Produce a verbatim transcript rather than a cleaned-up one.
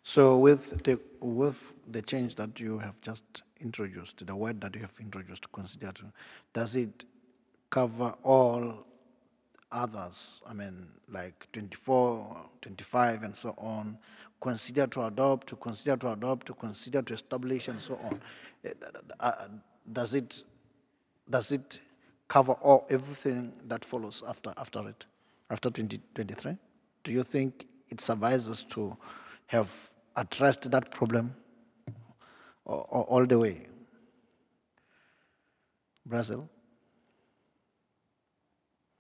So with the with the change that you have just introduced, the word that you have introduced, consider to, does it cover all others? I mean, like twenty-four, twenty-five, and so on. Consider to adopt, to consider to adopt, to consider to establish, and so on. Eh, uh, Does it does it cover all everything that follows after after it, after twenty twenty-three? Do you think it suffices to have addressed that problem all, all the way, Brazil?